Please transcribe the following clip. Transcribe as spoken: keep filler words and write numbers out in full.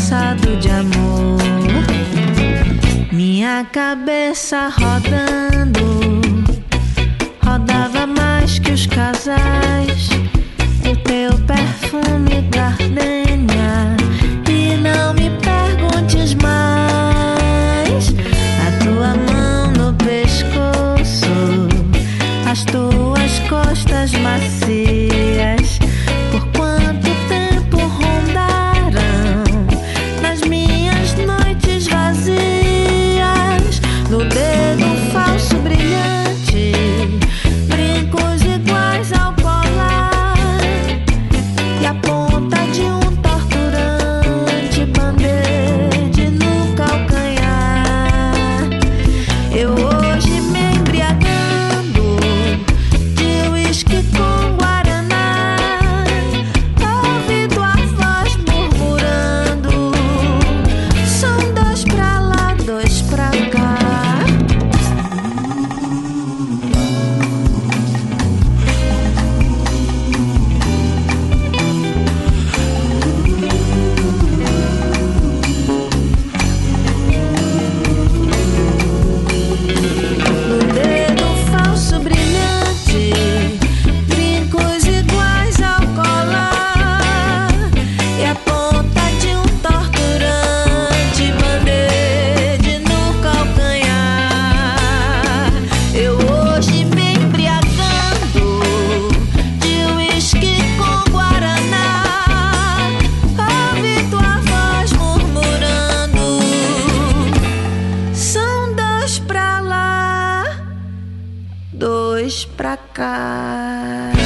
disfarçado de amor. Minha cabeça rodando, rodava mais que os casais. O teu perfume gardenia, e não me perguntes mais. A tua mão no pescoço, as tuas costas macias. Por quanto tempo rondaram nas minhas noites vazias? No dedo um falso brilhante, brincos iguais ao colar, e a ponta de um torturante band-aid no calcanhar. Eu hoje me embriagando de uísque com guaraná, ouvindo a voz murmurando: são dois pra lá, dois pra cá. No dedo um falso brilhante, brincos iguais ao colar, e a ponta de um torturante band-aid no calcanhar. Eu hoje me embriagando de uísque com guaraná, ouvi tua voz murmurando: são dois pra lá, dois pra cá.